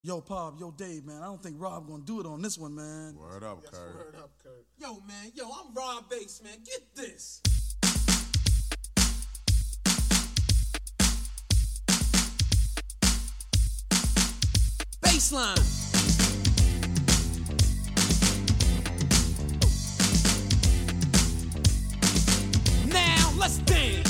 Yo, Pop, yo, Dave, man, I don't think Rob gonna do it on this one, man. Word up, Kurt. Word up, Kurt. Yo, man, I'm Rob Bass, man. Get this. Baseline. Now let's dance.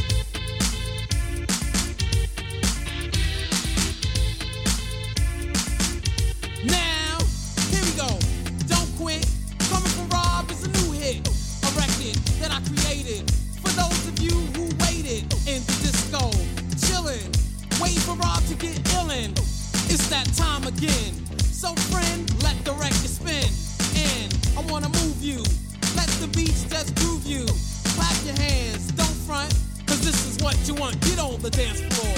Now, here we go. Don't quit. Coming from Rob is a new hit. A record that I created for those of you who waited in the disco. Chillin', waiting for Rob to get illin'. It's that time again. So friend, let the record spin. And I wanna move you. Let the beats just groove you. Clap your hands, don't front, cause this is what you want. Get on the dance floor.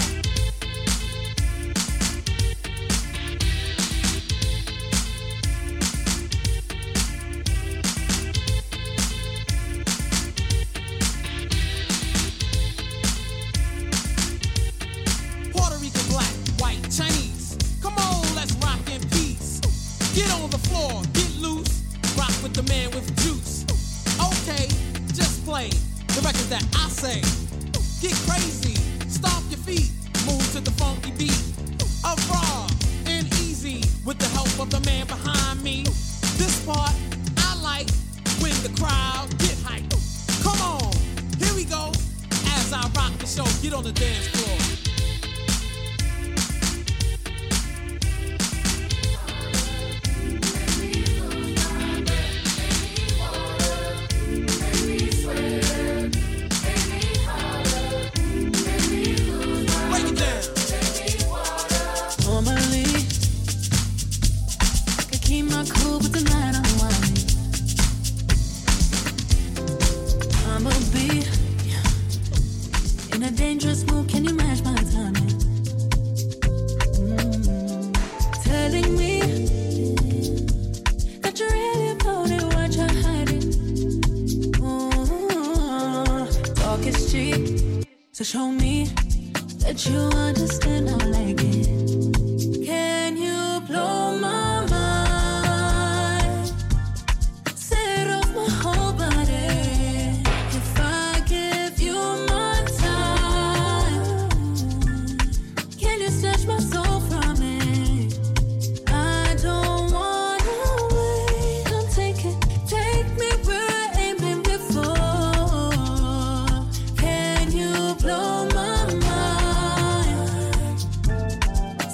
Puerto Rican, black, white, Chinese. Come on, let's rock in peace. Get on the floor, get loose. Rock with the man with juice. Okay, just play the record that I say. Get crazy, stomp your feet. Move to the funky beat of Raw and Easy with the help of the man behind me. This part I like when the crowd get hyped. Come on, here we go. As I rock the show, get on the dance floor. Dangerous move, can you match my timing? Telling me that you're really about it, what you're hiding. Talk is cheap, so show me that you understand I like it. Can you blow my mind? Set off my whole body. If I give you my time, can you snatch my soul from me? I don't wanna wait. Come take me where I ain't been before. Can you blow my mind?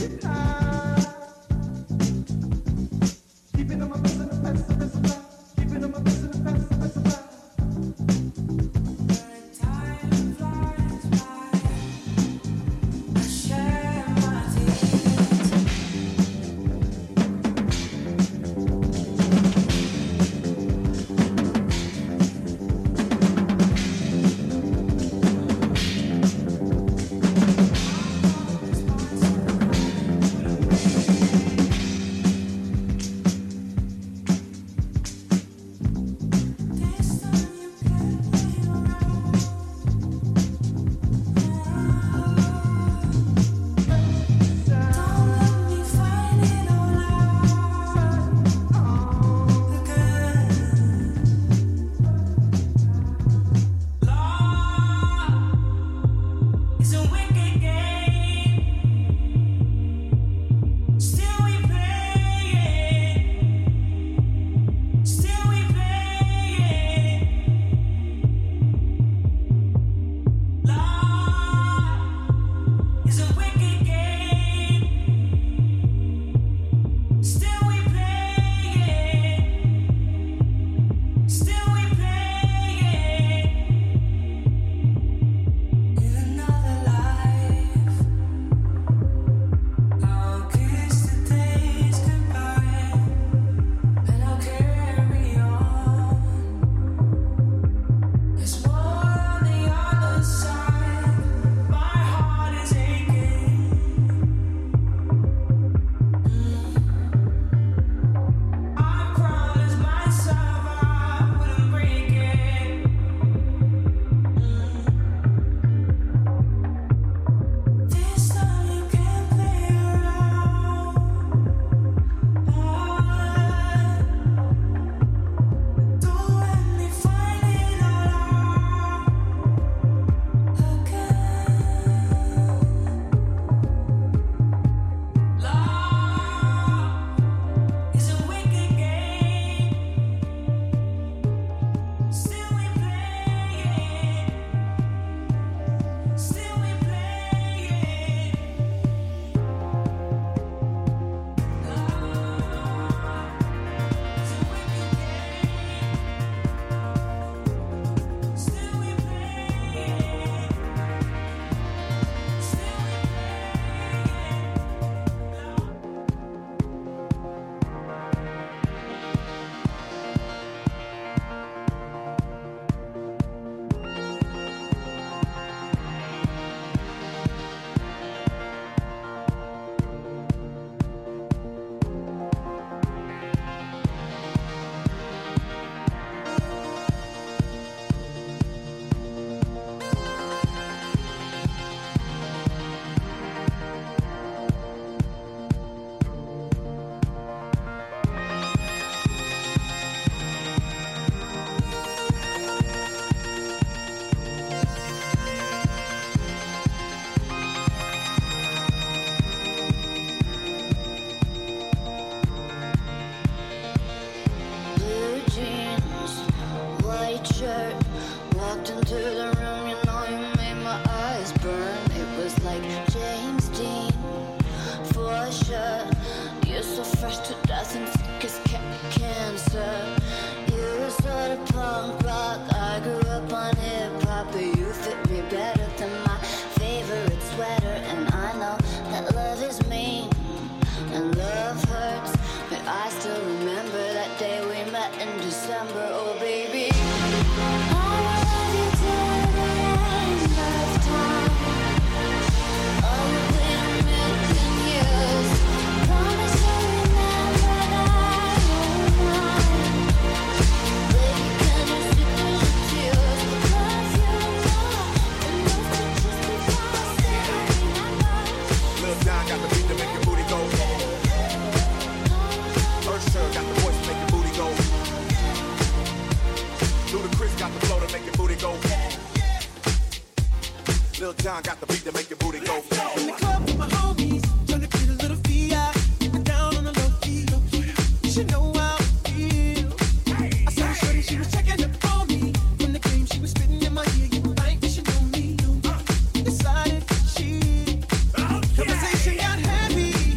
Lil Jon got the beat to make your booty go. In the club with my homies, trying to get a little VI. Get down on the low key. You should know how I feel. I saw shorty, she was checking up on me. From the game, she was spitting in my ear. You think you should know me? Decided to cheat. Conversation got heavy.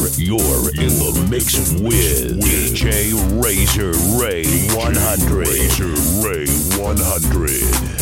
You're in the mix with DJ Razor Ray 100. Razor Ray 100.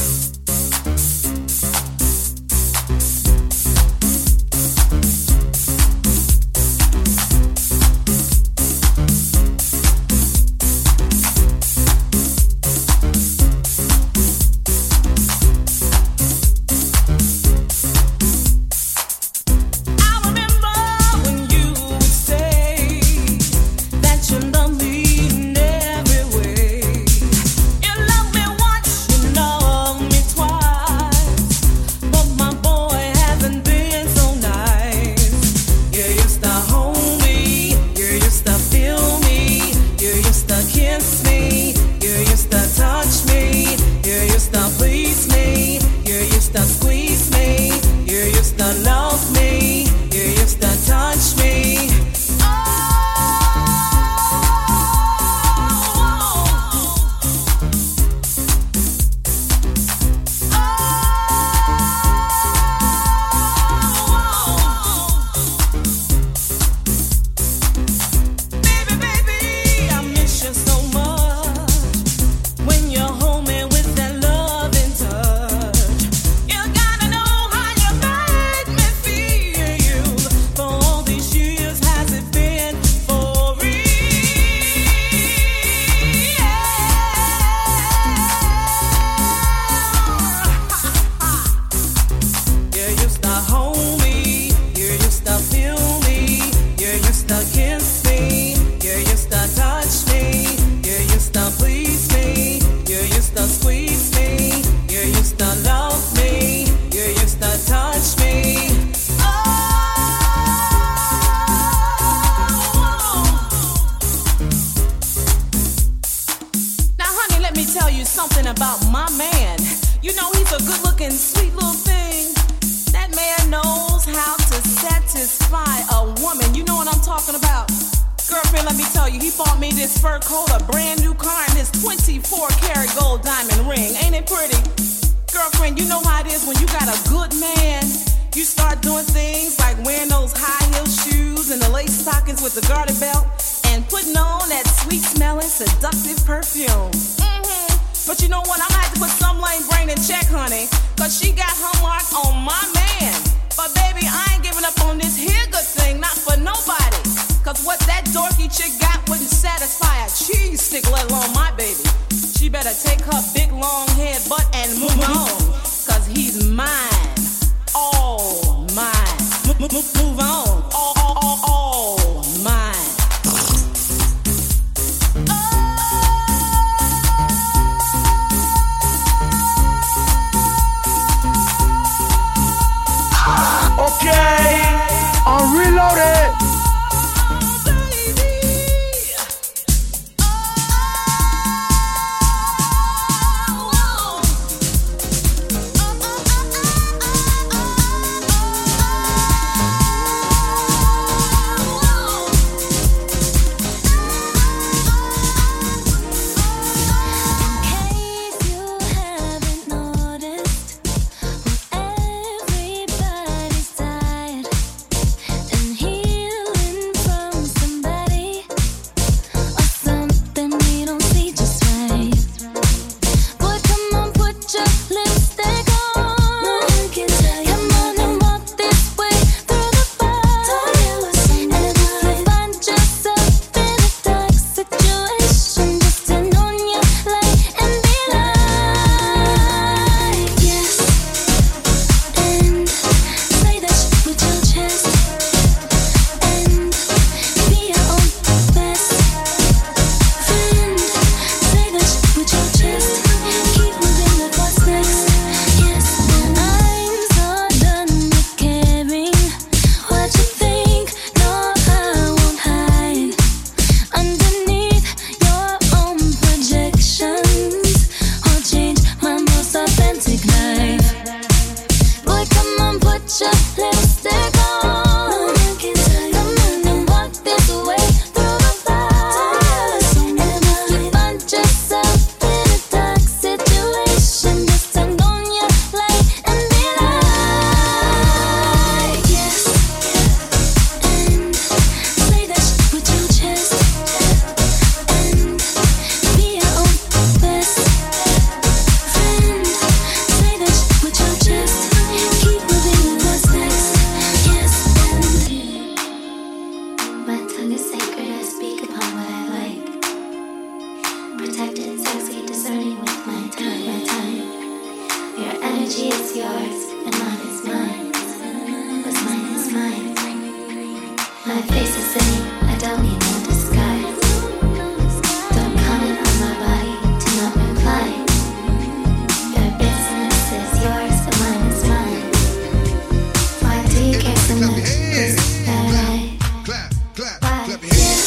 energy is yours and mine is mine. What's mine is mine. My face is singing, I don't need no disguise. Don't comment on my body, do not reply. Your business is yours and mine is mine. Why do you care so much? Is that right? Clap, clap, Why? clap your hands.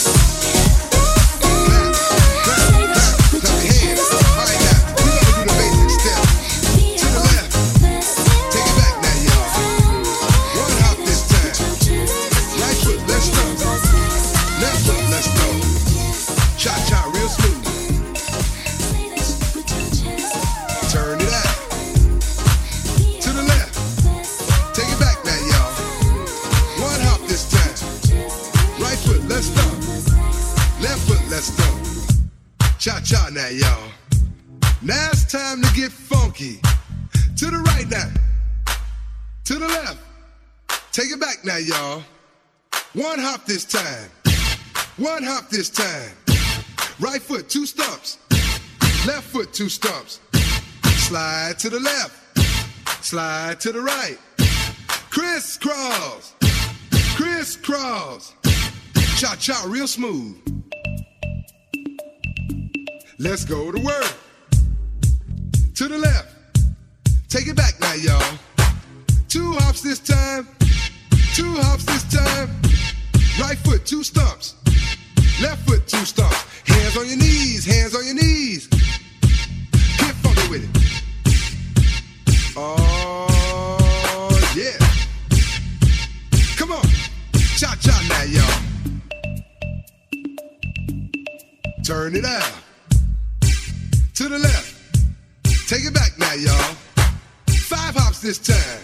Cha-cha now, y'all. Now it's time to get funky. To the right now. To the left. Take it back now, y'all. One hop this time. One hop this time. Right foot, 2 stumps. Left foot, 2 stumps. Slide to the left. Slide to the right. Crisscross. Crisscross. Cha-cha real smooth. Let's go to work. To the left. Take it back now, y'all. 2 hops this time. 2 hops this time. Right foot, 2 stumps. Left foot, 2 stumps. Hands on your knees, hands on your knees. Get funky with it. Oh, yeah. Come on. Cha-cha now, y'all. Turn it out. To the left. Take it back now, y'all. 5 hops this time.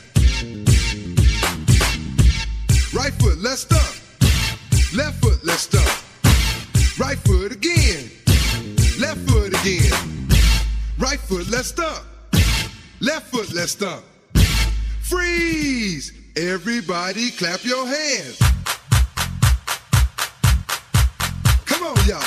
Right foot, let's stomp. Left foot, let's stomp. Right foot again. Left foot again. Right foot, let's stomp. Left foot, let's stomp. Freeze! Everybody clap your hands. Come on, y'all.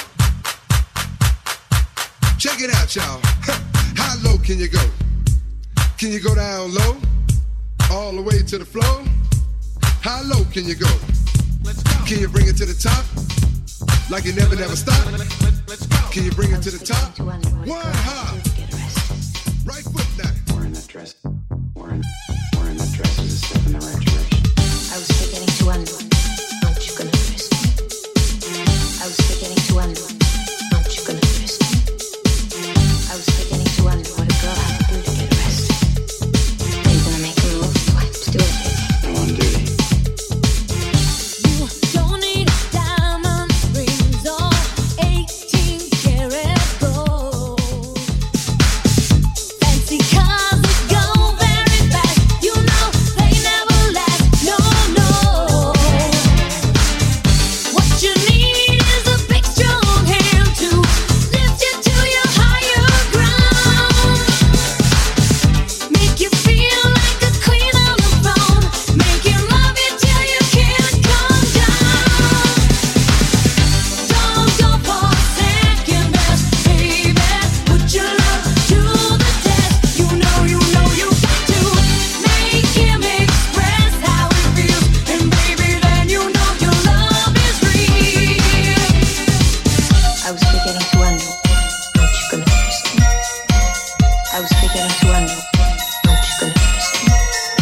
Check it out, y'all. How low can you go? Can you go down low? All the way to the floor? How low can you go? Let's go. Can you bring it to the top? Like you never stop? Let's go. Can you bring it to the top? One hop. Right foot now. Wearing that dress. Wearing that dress is a step in the right direction. I was beginning to wonder, aren't you gonna frisk me? I was beginning to wonder, aren't you gonna frisk me? I was beginning to wonder what a girl had to do to get arrested. Are you gonna make a move? Let's do it, baby. I'm on duty. You don't need diamond rings or 18-karat gold. Fancy cars that go very fast, you know they never last. No, no. What you need is a big, strong hand to lift you to your higher ground. Make you feel like a queen on the throne. Make you love you till you can't come down. Don't go for second best, baby. Put your love to the test. You know you got to make him express how it feels. And baby, then you know your love is real. I was beginning to wonder, aren't you gonna frisk me? I was beginning to wonder, aren't you gonna frisk me?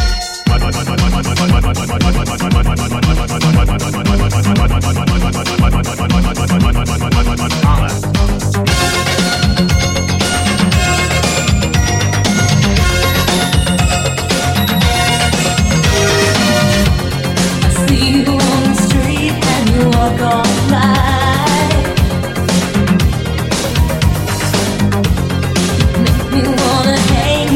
See you on the street and you walk on by. Make me wanna hang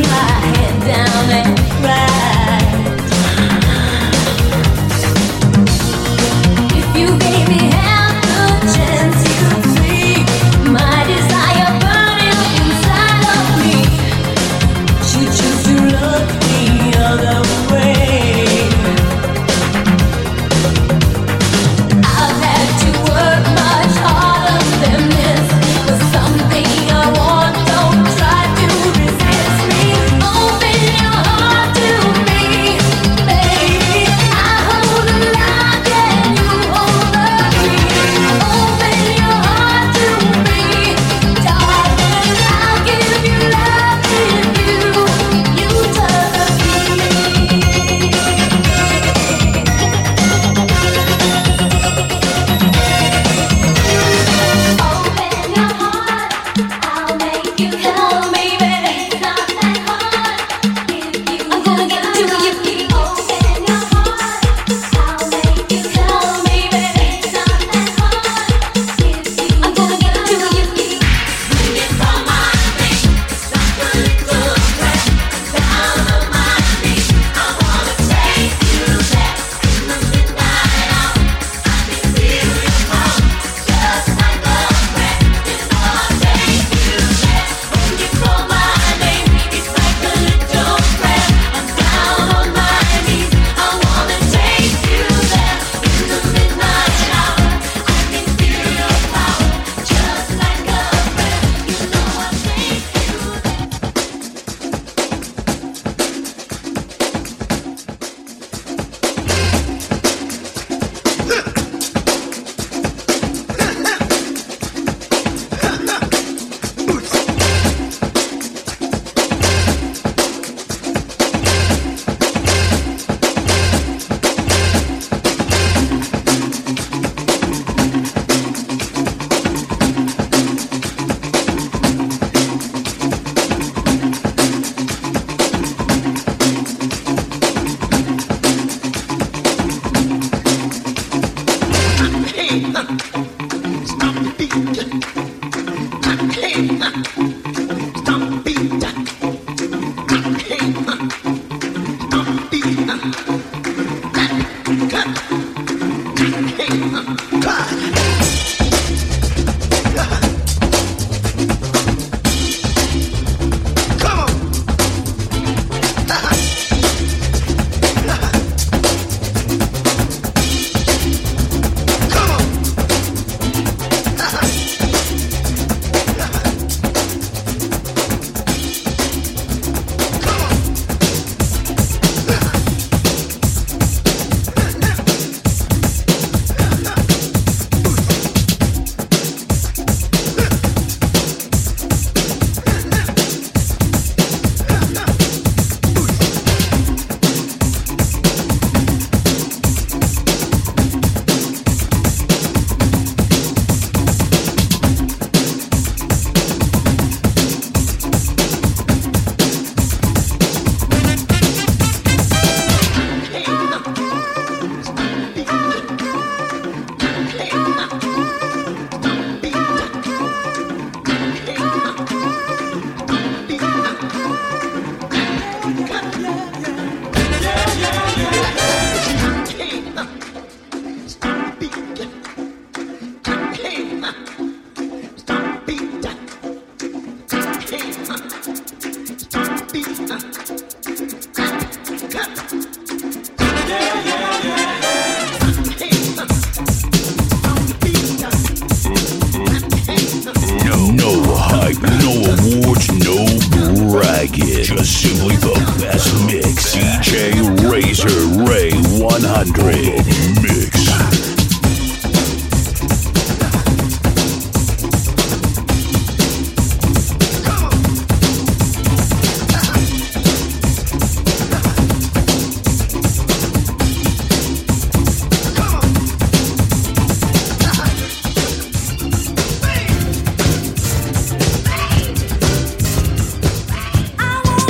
No hype, no awards, no bragging. Just simply the best mix. DJ Razor Ray 100 mix.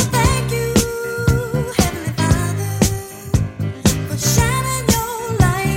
Shining your light.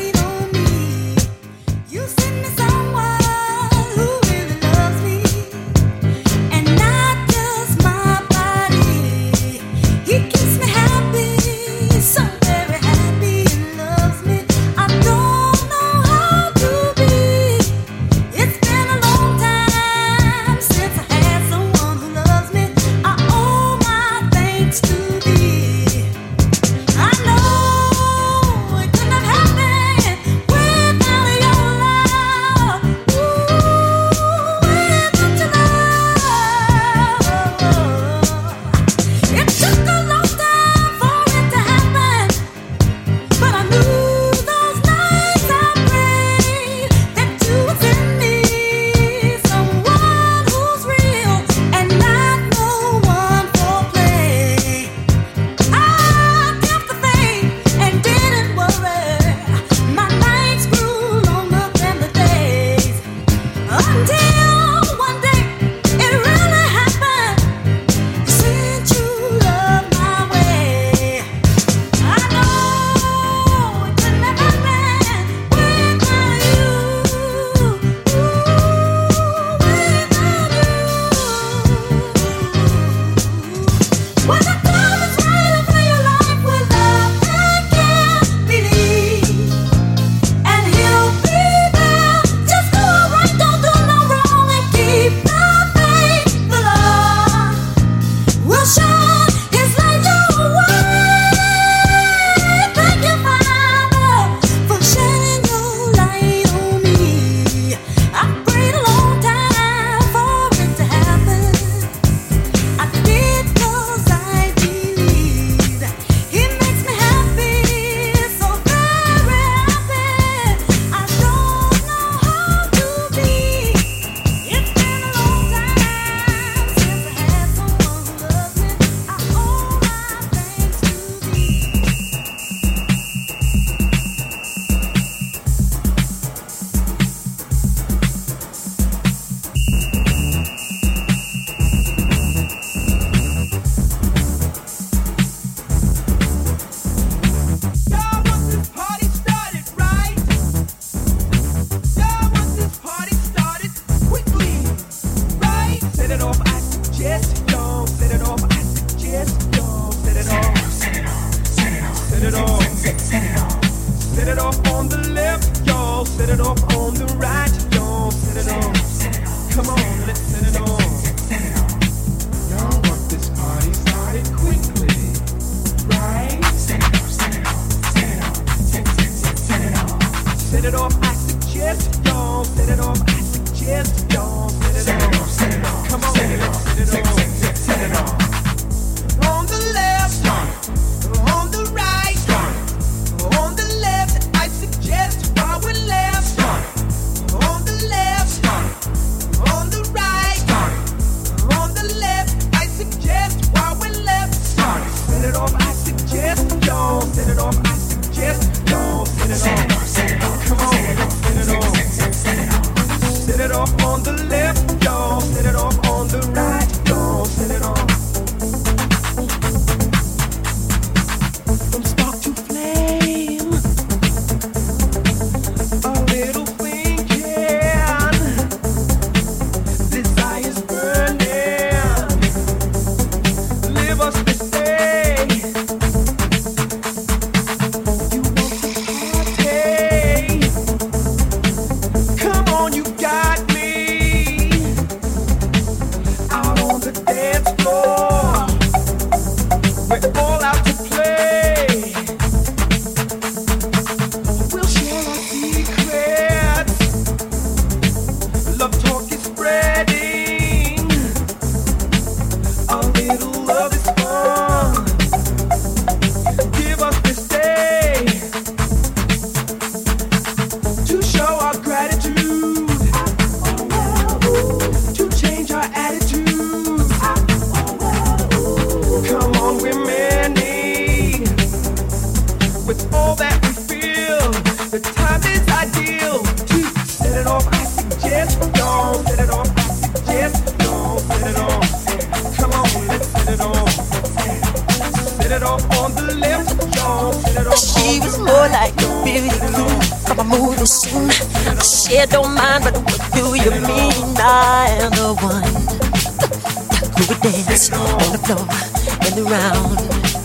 She was more like a beauty queen from a movie scene. I said, don't mind, but what do you mean? I am the one who would dance on the floor and around.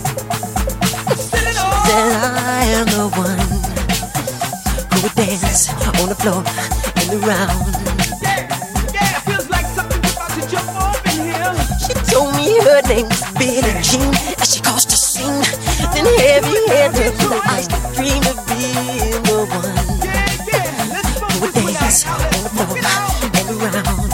Said I am the one who would dance on the floor and around. She told me her name was Billie Jean as she caused to sing. Then heavy-handed to the ice, dreamed of being the one who would dance on the floor and around.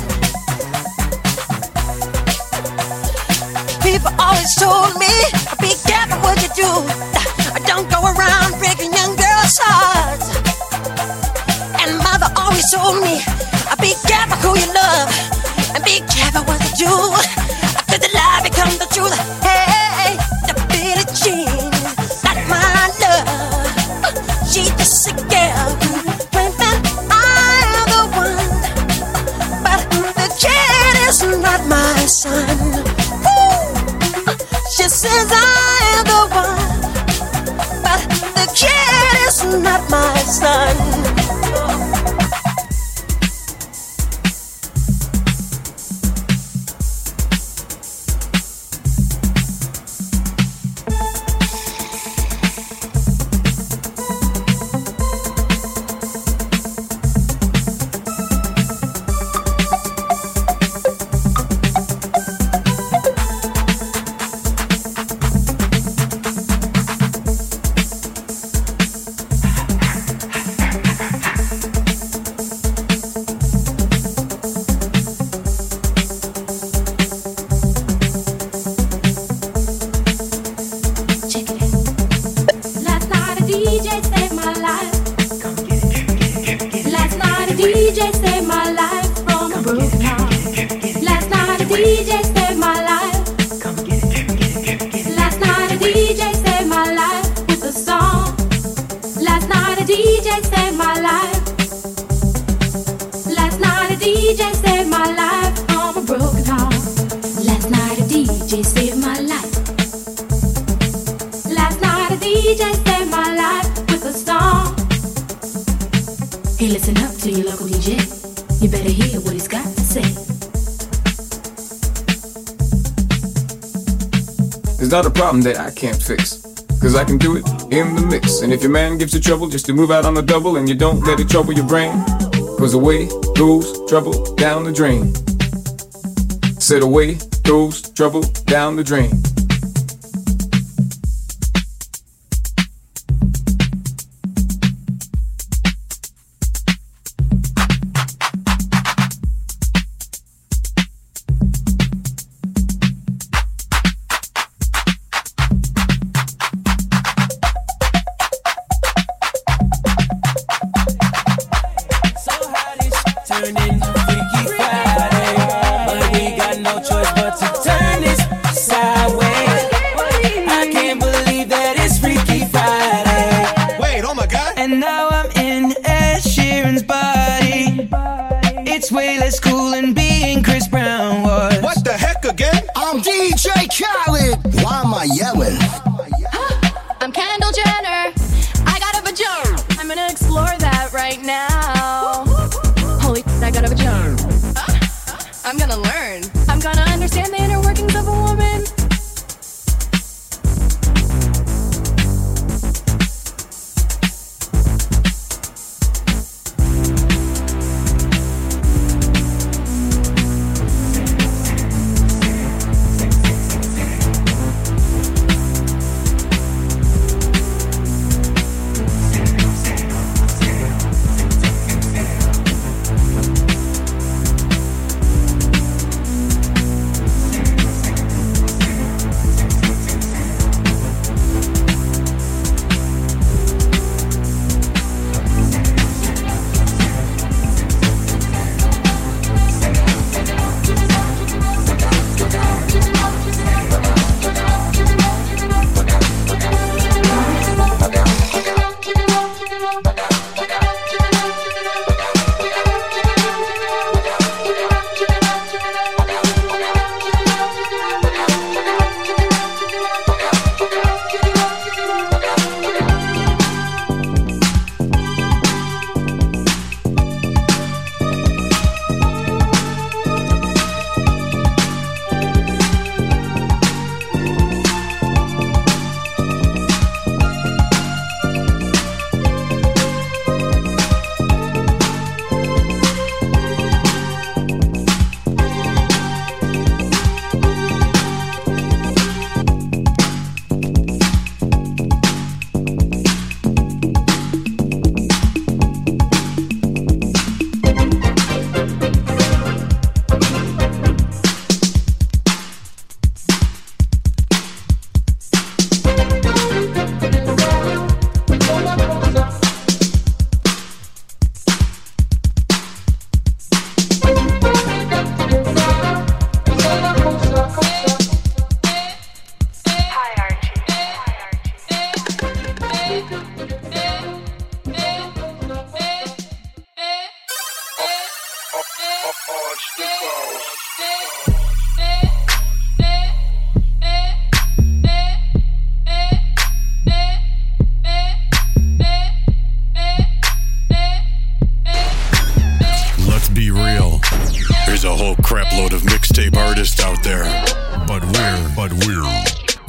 People always told me, be careful what you do. Don't go around breaking young girls' hearts. And mother always told me, be careful who you love and be careful what you do. Cause the lie becomes the truth. Hey, the Billie Jean, not my love. She's just a girl who claims that I am the one, but the kid is not my son. Woo! She says I am the one, but the kid is not my son. It's not a problem that I can't fix, cause I can do it in the mix. And if your man gives you trouble just to move out on the double, and you don't let it trouble your brain, cause away goes trouble down the drain. Said away goes trouble down the drain.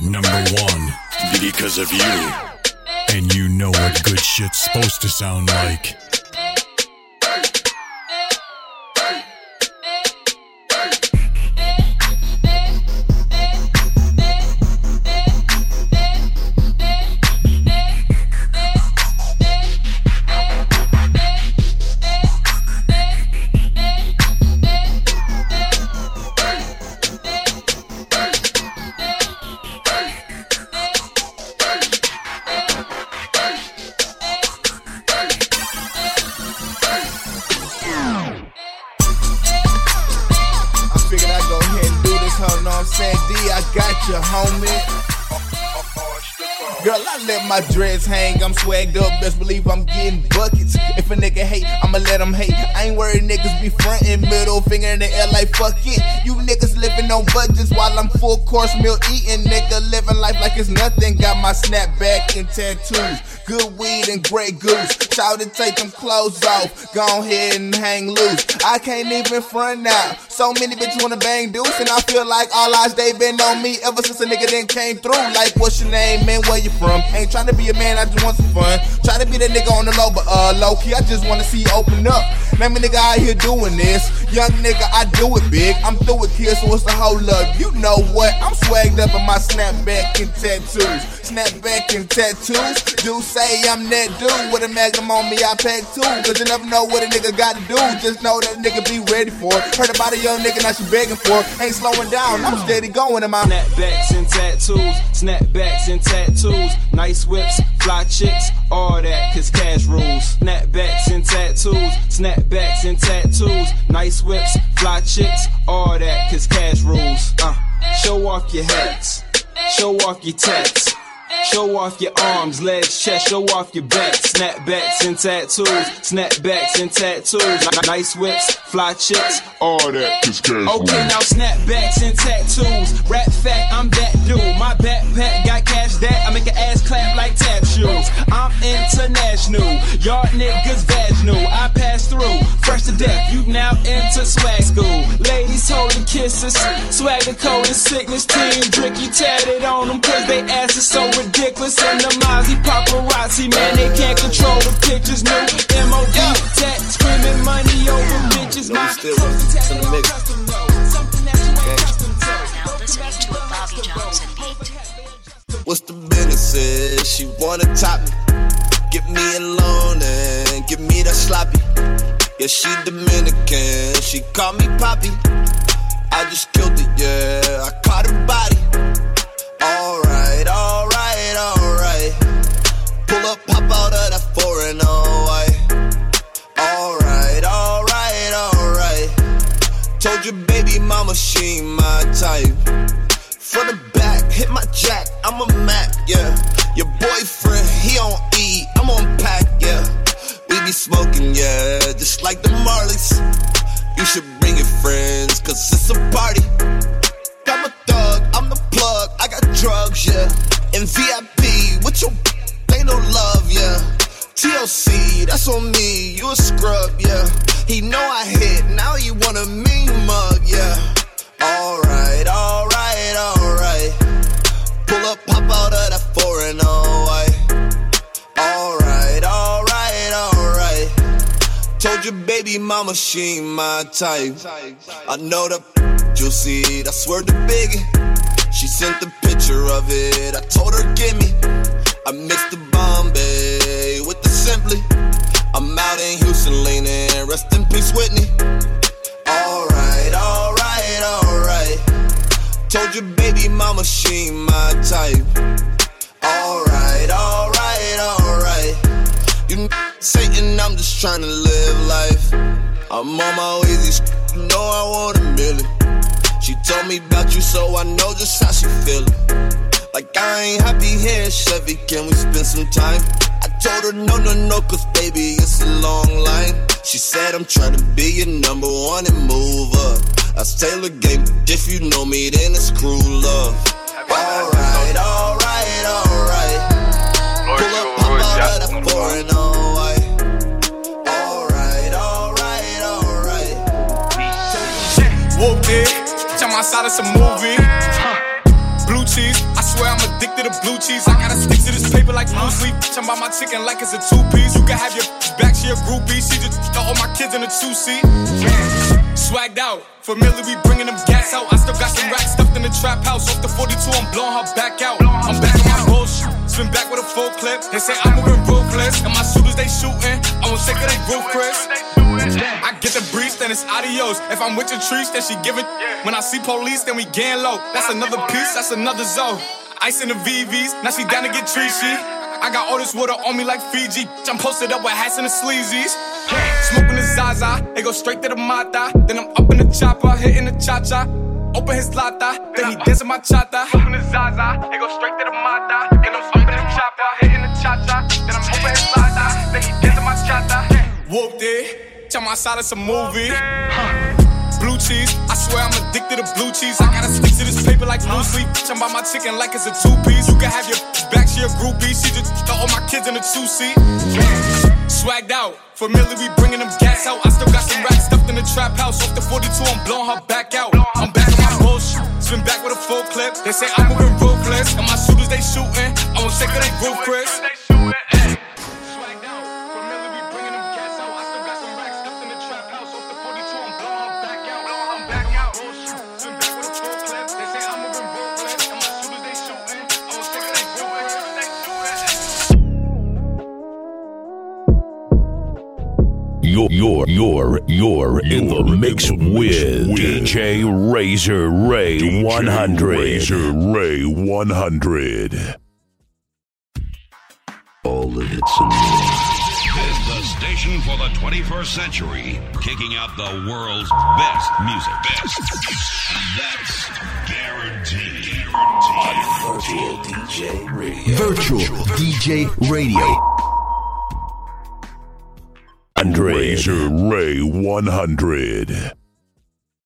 number one. Because of you. And you know what good shit's supposed to sound like. My dreads hang, I'm swagged up, best believe I'm getting buckets. If a nigga hate, I'ma let him hate. I ain't worried niggas be frontin', middle finger in the air like fuck it. You niggas living on budgets while I'm full course meal eating. Nigga living life like it's nothing. Got my snapback and tattoos, good weed and Grey Goose. Shout to take them clothes off, go ahead and hang loose. I can't even front now. So many bitches wanna bang deuce, and I feel like all eyes they been on me ever since a nigga then came through. Like what's your name, man, where you from? Ain't tryna be a man, I just want some fun. Try to be that nigga on the low, but low key, I just wanna see you open up. Name a nigga out here doing this. Young nigga, I do it big. I'm through with kids, so what's the whole up? You know what? I'm swagged up in my snapback and tattoos. Snapback and tattoos. Do say I'm that dude with a magnum on me, I pack too. Cause you never know what a nigga gotta do. Just know that a nigga be ready for it. Heard about a young nigga, now she begging for it. Ain't slowing down, I'm steady going in my snapbacks and tattoos. Snapbacks and tattoos. Nice whips, fly chicks, all that, cause cash rules. Snapbacks and tattoos. Snapbacks and tattoos. Nice whips, fly chicks, all that, cause cash rules. Show off your hats, show off your tats. Show off your arms, legs, chest, show off your back. Snapbacks and tattoos, snapbacks and tattoos. Nice whips, fly chicks, all that. Okay, now snapbacks and tattoos. Rap fact, I'm that dude. My backpack got cash that I make an ass clap like tap shoes. I'm international, y'all niggas vaginal. I pass through, fresh to death. You now enter swag school. Ladies holding kisses, swag the code and sickness team. Dricky tatted on them cause they ass is so ridiculous. And the Mozzie paparazzi, man, they can't control the pictures. New MOD, tat, screaming money over bitches. My clothes in the mix. Now listening to a Bobby Johnson beat. What's the business? She wanna top me. Get me alone and give me that sloppy. Yeah, she Dominican, she call me Poppy. I just killed it, yeah, I caught her body. Alright, alright, alright. Pull up, pop out of that foreign, white. Alright, alright, alright. Told your baby mama she ain't my type. From the back, hit my jack, I'm a Mac, yeah. Your boyfriend, he on E, I'm on pack, yeah. We be smoking, yeah, just like the Marleys. You should bring your friends, cause it's a party. I'm a thug, I'm the plug, I got drugs, yeah. In VIP, with your ain't no love, yeah. TLC, that's on me, you a scrub, yeah. He know I hit, now he want a mean mug, yeah. Alright, alright, alright. Pull up, pop out of that foreign, white. Alright, alright, alright. Told your baby mama she ain't my type. I know the juicy, that's word to Biggie. She sent the picture of it, I told her gimme. I mixed the Bombay with the Simply. I'm out in Houston leaning, rest in peace Whitney. Alright, alright, alright. Told your baby mama she ain't my type. Alright, alright, alright. You Satan, I'm just trying to live life. I'm on my way, these you know I want a million. She told me about you, so I know just how she feelin'. Like I ain't happy here in Chevy, can we spend some time? I told her no, no, no, cause baby, it's a long line. She said I'm trying to be your number one and move up. That's Taylor game, if you know me, then it's crew love. Alright, alright, alright. Pull up, pop out of that foreign, white. Alright, alright, alright. Whoop it, jump outside, it's a movie. Blue cheese, I swear I'm loose sleep. Bitch, I'm by my chicken like it's a two-piece. You can have your back, she a groupie. She just got all my kids in a two-seat. Swagged out, familiar, we bringing them gas out. I still got some racks stuffed in the trap house. Off the 42, I'm blowing her back out. I'm back on my bullshit, spin back with a full clip. They say I'm moving ruthless, and my shooters they shooting. I won't take it, they roof, Chris. I get the breeze, then it's adios. If I'm with your trees, then she giving. When I see police, then we gang low. That's another piece, that's another zone. Ice in the VVs, now she down to get treachy. I got all this water on me like Fiji. I'm posted up with hats and the sleazies. Smoking the Zaza, it go straight to the Mata. Then I'm up in the chopper, hitting the cha-cha. Open his lata, then he dancing my chata. Smoking the Zaza, it go straight to the Mata. Then I'm up in the chopper, hitting the cha-cha. Then I'm open his lata, then he dancing my chata. Whooped it, on my side it's a movie. Blue cheese, I swear I'm addicted to blue cheese. I gotta stick to this paper like blue sleep. Bitch, I'm by my chicken like it's a two-piece. You can have your back, she a groupie. She just got all my kids in a two-seat. Swagged out, familiar, we bringing them gas out. I still got some racks stuffed in the trap house. Off the 42, I'm blowing her back out. I'm back on my bullshit, spin back with a full clip. They say I'm moving ruthless, and my shooters they shooting. I won't take it, they roof, Chris. You're in the mix with DJ Razor Ray 100. Razor Ray 100. All the hits and This is the station for the 21st century, kicking out the world's best music. That's guaranteed. Virtual DJ Radio. Virtual DJ Radio. Razor Ray 100.